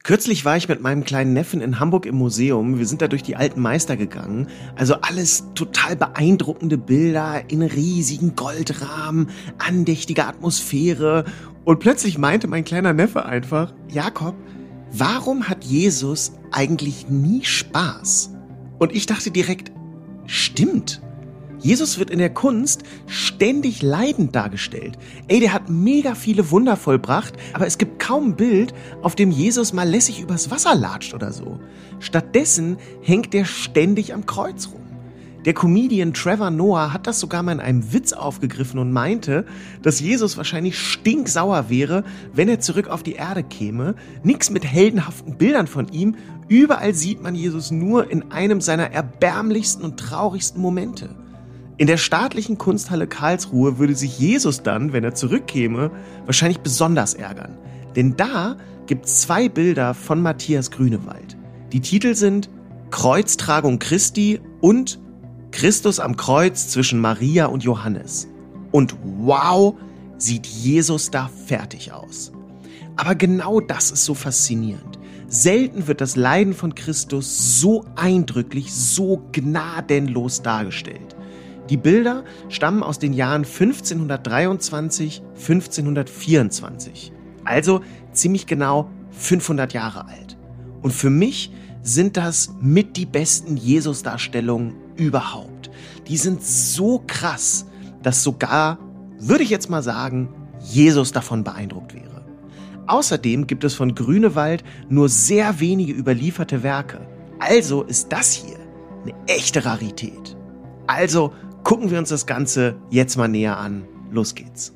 Kürzlich war ich mit meinem kleinen Neffen in Hamburg im Museum. Wir sind da durch die alten Meister gegangen. Also alles total beeindruckende Bilder in riesigen Goldrahmen, andächtige Atmosphäre. Und plötzlich meinte mein kleiner Neffe einfach, Jakob, warum hat Jesus eigentlich nie Spaß? Und ich dachte direkt, stimmt. Jesus wird in der Kunst ständig leidend dargestellt. Der hat mega viele Wunder vollbracht, aber es gibt kaum ein Bild, auf dem Jesus mal lässig übers Wasser latscht oder so. Stattdessen hängt er ständig am Kreuz rum. Der Comedian Trevor Noah hat das sogar mal in einem Witz aufgegriffen und meinte, dass Jesus wahrscheinlich stinksauer wäre, wenn er zurück auf die Erde käme. Nix mit heldenhaften Bildern von ihm. Überall sieht man Jesus nur in einem seiner erbärmlichsten und traurigsten Momente. In der staatlichen Kunsthalle Karlsruhe würde sich Jesus dann, wenn er zurückkäme, wahrscheinlich besonders ärgern. Denn da gibt's 2 Bilder von Matthias Grünewald. Die Titel sind Kreuztragung Christi und Christus am Kreuz zwischen Maria und Johannes. Und wow, sieht Jesus da fertig aus. Aber genau das ist so faszinierend. Selten wird das Leiden von Christus so eindrücklich, so gnadenlos dargestellt. Die Bilder stammen aus den Jahren 1523, 1524. Also ziemlich genau 500 Jahre alt. Und für mich sind das mit die besten Jesus-Darstellungen überhaupt. Die sind so krass, dass sogar, würde ich jetzt mal sagen, Jesus davon beeindruckt wäre. Außerdem gibt es von Grünewald nur sehr wenige überlieferte Werke. Also ist das hier eine echte Rarität. Also gucken wir uns das Ganze jetzt mal näher an. Los geht's.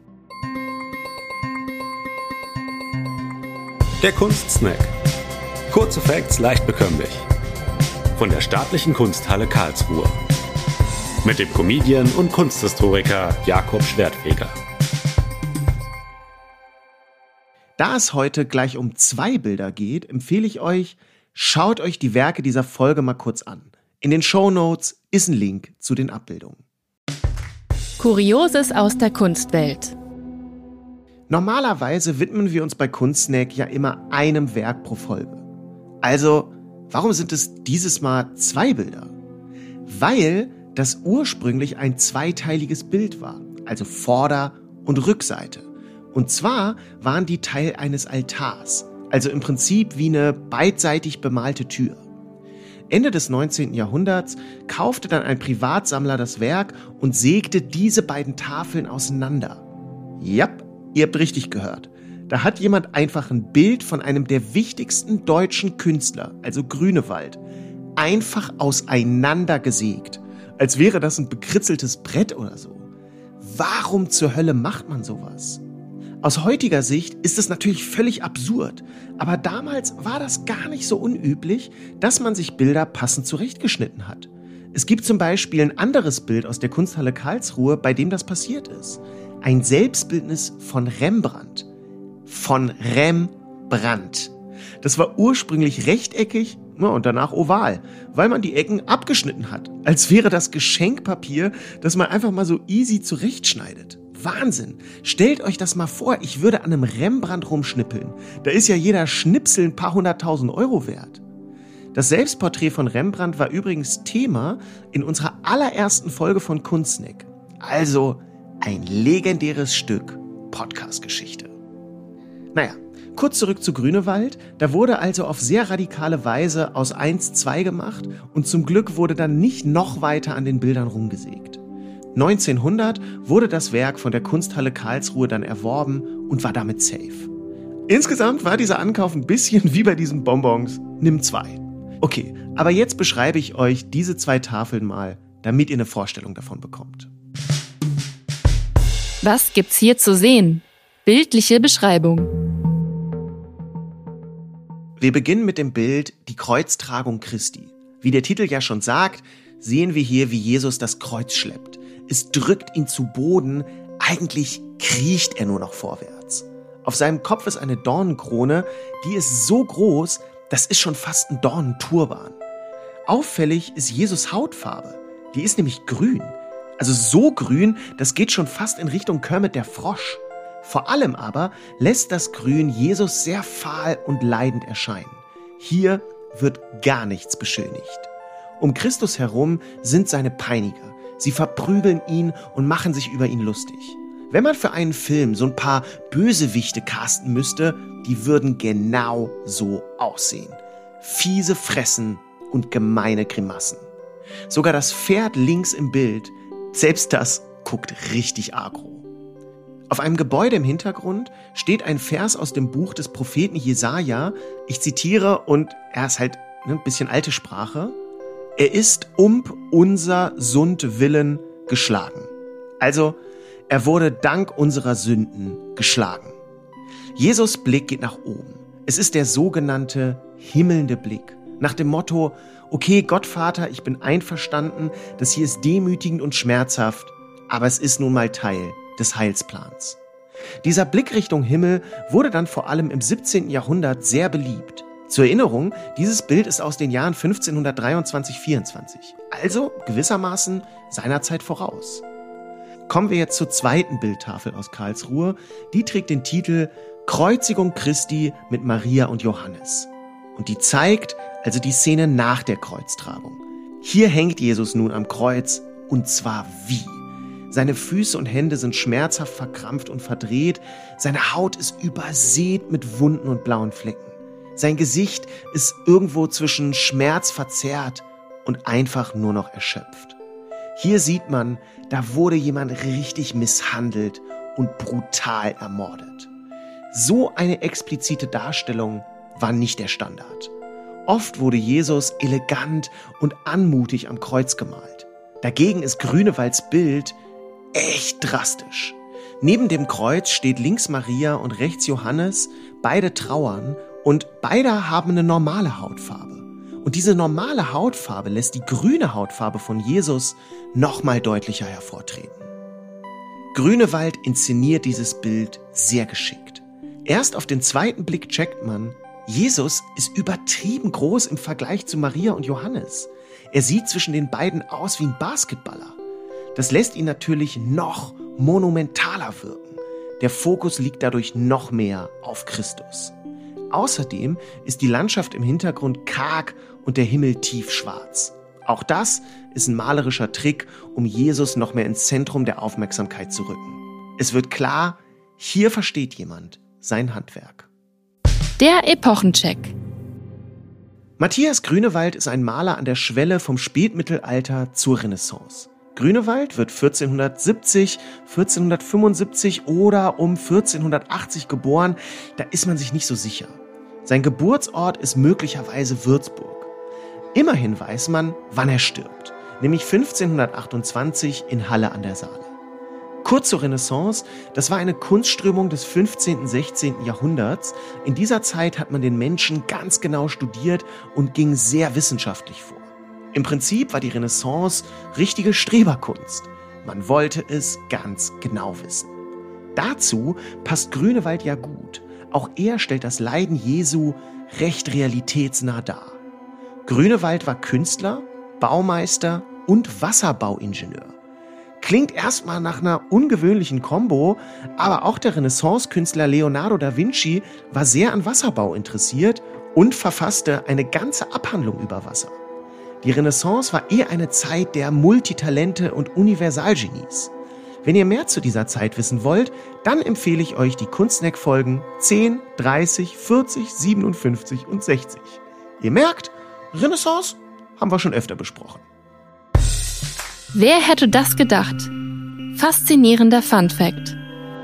Der Kunstsnack. Kurze Facts leicht bekömmlich. Von der Staatlichen Kunsthalle Karlsruhe. Mit dem Comedian und Kunsthistoriker Jakob Schwertfeger. Da es heute gleich um 2 Bilder geht, empfehle ich euch, schaut euch die Werke dieser Folge mal kurz an. In den Shownotes ist ein Link zu den Abbildungen. Kurioses aus der Kunstwelt. Normalerweise widmen wir uns bei Kunstsnack ja immer einem Werk pro Folge. Also, warum sind es dieses Mal 2 Bilder? Weil das ursprünglich ein zweiteiliges Bild war, also Vorder- und Rückseite. Und zwar waren die Teil eines Altars, also im Prinzip wie eine beidseitig bemalte Tür. Ende des 19. Jahrhunderts kaufte dann ein Privatsammler das Werk und sägte diese beiden Tafeln auseinander. Japp, ihr habt richtig gehört. Da hat jemand einfach ein Bild von einem der wichtigsten deutschen Künstler, also Grünewald, einfach auseinander gesägt. Als wäre das ein bekritzeltes Brett oder so. Warum zur Hölle macht man sowas? Aus heutiger Sicht ist es natürlich völlig absurd, aber damals war das gar nicht so unüblich, dass man sich Bilder passend zurechtgeschnitten hat. Es gibt zum Beispiel ein anderes Bild aus der Kunsthalle Karlsruhe, bei dem das passiert ist. Ein Selbstbildnis von Rembrandt. Von Rembrandt. Das war ursprünglich rechteckig und danach oval, weil man die Ecken abgeschnitten hat. Als wäre das Geschenkpapier, das man einfach mal so easy zurechtschneidet. Wahnsinn! Stellt euch das mal vor, ich würde an einem Rembrandt rumschnippeln. Da ist ja jeder Schnipsel ein paar 100.000 € wert. Das Selbstporträt von Rembrandt war übrigens Thema in unserer allerersten Folge von Kunstsnack. Also ein legendäres Stück Podcast-Geschichte. Naja, kurz zurück zu Grünewald. Da wurde also auf sehr radikale Weise aus 1 2 gemacht und zum Glück wurde dann nicht noch weiter an den Bildern rumgesägt. 1900 wurde das Werk von der Kunsthalle Karlsruhe dann erworben und war damit safe. Insgesamt war dieser Ankauf ein bisschen wie bei diesen Bonbons, nimm 2. Okay, aber jetzt beschreibe ich euch diese 2 Tafeln mal, damit ihr eine Vorstellung davon bekommt. Was gibt's hier zu sehen? Bildliche Beschreibung. Wir beginnen mit dem Bild Die Kreuztragung Christi. Wie der Titel ja schon sagt, sehen wir hier, wie Jesus das Kreuz schleppt. Es drückt ihn zu Boden, eigentlich kriecht er nur noch vorwärts. Auf seinem Kopf ist eine Dornenkrone, die ist so groß, das ist schon fast ein Dornenturban. Auffällig ist Jesus Hautfarbe, die ist nämlich grün. Also so grün, das geht schon fast in Richtung Kermit der Frosch. Vor allem aber lässt das Grün Jesus sehr fahl und leidend erscheinen. Hier wird gar nichts beschönigt. Um Christus herum sind seine Peiniger. Sie verprügeln ihn und machen sich über ihn lustig. Wenn man für einen Film so ein paar Bösewichte casten müsste, die würden genau so aussehen. Fiese Fressen und gemeine Grimassen. Sogar das Pferd links im Bild, selbst das guckt richtig agro. Auf einem Gebäude im Hintergrund steht ein Vers aus dem Buch des Propheten Jesaja. Ich zitiere, und er ist halt ein bisschen alte Sprache. Er ist unser Sund willen geschlagen. Also, er wurde dank unserer Sünden geschlagen. Jesus' Blick geht nach oben. Es ist der sogenannte himmelnde Blick. Nach dem Motto, okay, Gott Vater, ich bin einverstanden, das hier ist demütigend und schmerzhaft, aber es ist nun mal Teil des Heilsplans. Dieser Blick Richtung Himmel wurde dann vor allem im 17. Jahrhundert sehr beliebt. Zur Erinnerung, dieses Bild ist aus den Jahren 1523-24, also gewissermaßen seiner Zeit voraus. Kommen wir jetzt zur zweiten Bildtafel aus Karlsruhe. Die trägt den Titel Kreuzigung Christi mit Maria und Johannes. Und die zeigt also die Szene nach der Kreuztragung. Hier hängt Jesus nun am Kreuz, und zwar wie? Seine Füße und Hände sind schmerzhaft verkrampft und verdreht. Seine Haut ist übersät mit Wunden und blauen Flecken. Sein Gesicht ist irgendwo zwischen schmerzverzerrt und einfach nur noch erschöpft. Hier sieht man, da wurde jemand richtig misshandelt und brutal ermordet. So eine explizite Darstellung war nicht der Standard. Oft wurde Jesus elegant und anmutig am Kreuz gemalt. Dagegen ist Grünewalds Bild echt drastisch. Neben dem Kreuz steht links Maria und rechts Johannes, beide trauern und beide haben eine normale Hautfarbe. Und diese normale Hautfarbe lässt die grüne Hautfarbe von Jesus nochmal deutlicher hervortreten. Grünewald inszeniert dieses Bild sehr geschickt. Erst auf den zweiten Blick checkt man, Jesus ist übertrieben groß im Vergleich zu Maria und Johannes. Er sieht zwischen den beiden aus wie ein Basketballer. Das lässt ihn natürlich noch monumentaler wirken. Der Fokus liegt dadurch noch mehr auf Christus. Außerdem ist die Landschaft im Hintergrund karg und der Himmel tiefschwarz. Auch das ist ein malerischer Trick, um Jesus noch mehr ins Zentrum der Aufmerksamkeit zu rücken. Es wird klar, hier versteht jemand sein Handwerk. Der Epochencheck. Matthias Grünewald ist ein Maler an der Schwelle vom Spätmittelalter zur Renaissance. Grünewald wird 1470, 1475 oder um 1480 geboren, da ist man sich nicht so sicher. Sein Geburtsort ist möglicherweise Würzburg. Immerhin weiß man, wann er stirbt, nämlich 1528 in Halle an der Saale. Kurz zur Renaissance, das war eine Kunstströmung des 15. und 16. Jahrhunderts. In dieser Zeit hat man den Menschen ganz genau studiert und ging sehr wissenschaftlich vor. Im Prinzip war die Renaissance richtige Streberkunst. Man wollte es ganz genau wissen. Dazu passt Grünewald ja gut. Auch er stellt das Leiden Jesu recht realitätsnah dar. Grünewald war Künstler, Baumeister und Wasserbauingenieur. Klingt erstmal nach einer ungewöhnlichen Kombo, aber auch der Renaissance-Künstler Leonardo da Vinci war sehr an Wasserbau interessiert und verfasste eine ganze Abhandlung über Wasser. Die Renaissance war eine Zeit der Multitalente und Universalgenies. Wenn ihr mehr zu dieser Zeit wissen wollt, dann empfehle ich euch die Kunstneck-Folgen 10, 30, 40, 57 und 60. Ihr merkt, Renaissance haben wir schon öfter besprochen. Wer hätte das gedacht? Faszinierender Funfact.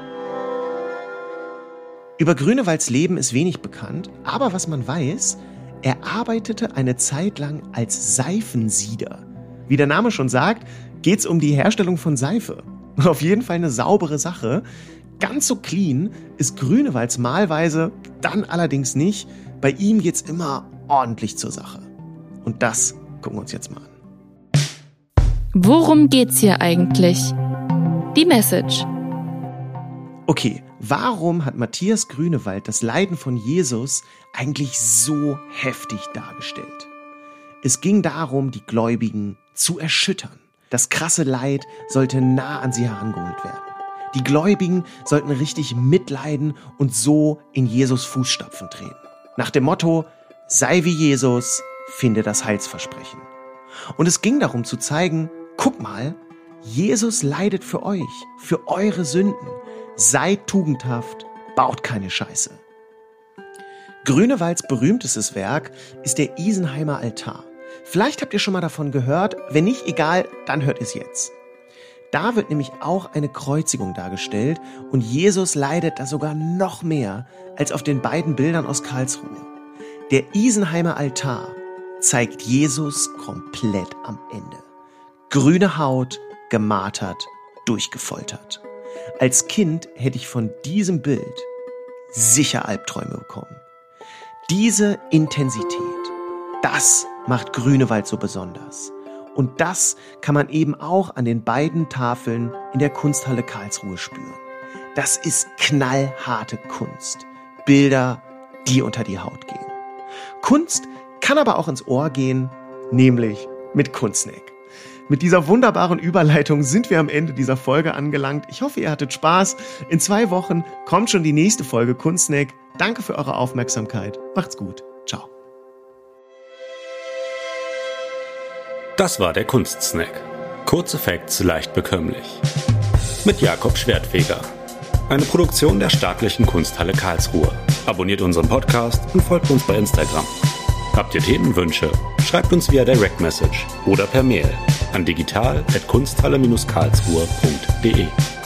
Über Grünewalds Leben ist wenig bekannt, aber was man weiß, er arbeitete eine Zeit lang als Seifensieder. Wie der Name schon sagt, geht es um die Herstellung von Seife. Auf jeden Fall eine saubere Sache. Ganz so clean ist Grünewalds Malweise dann allerdings nicht. Bei ihm geht's immer ordentlich zur Sache. Und das gucken wir uns jetzt mal an. Worum geht's hier eigentlich? Die Message. Okay, warum hat Matthias Grünewald das Leiden von Jesus eigentlich so heftig dargestellt? Es ging darum, die Gläubigen zu erschüttern. Das krasse Leid sollte nah an sie herangeholt werden. Die Gläubigen sollten richtig mitleiden und so in Jesus Fußstapfen treten. Nach dem Motto, sei wie Jesus, finde das Heilsversprechen. Und es ging darum zu zeigen, guck mal, Jesus leidet für euch, für eure Sünden. Seid tugendhaft, baut keine Scheiße. Grünewalds berühmtestes Werk ist der Isenheimer Altar. Vielleicht habt ihr schon mal davon gehört, wenn nicht, egal, dann hört es jetzt. Da wird nämlich auch eine Kreuzigung dargestellt und Jesus leidet da sogar noch mehr als auf den beiden Bildern aus Karlsruhe. Der Isenheimer Altar zeigt Jesus komplett am Ende. Grüne Haut, gemartert, durchgefoltert. Als Kind hätte ich von diesem Bild sicher Albträume bekommen. Diese Intensität, das macht Grünewald so besonders. Und das kann man eben auch an den beiden Tafeln in der Kunsthalle Karlsruhe spüren. Das ist knallharte Kunst. Bilder, die unter die Haut gehen. Kunst kann aber auch ins Ohr gehen, nämlich mit Kunstsnack. Mit dieser wunderbaren Überleitung sind wir am Ende dieser Folge angelangt. Ich hoffe, ihr hattet Spaß. In 2 Wochen kommt schon die nächste Folge Kunstsnack. Danke für eure Aufmerksamkeit. Macht's gut. Ciao. Das war der Kunstsnack. Kurze Facts leicht bekömmlich. Mit Jakob Schwertfeger. Eine Produktion der Staatlichen Kunsthalle Karlsruhe. Abonniert unseren Podcast und folgt uns bei Instagram. Habt ihr Themenwünsche? Schreibt uns via Direct Message oder per Mail an digital@kunsthalle-karlsruhe.de.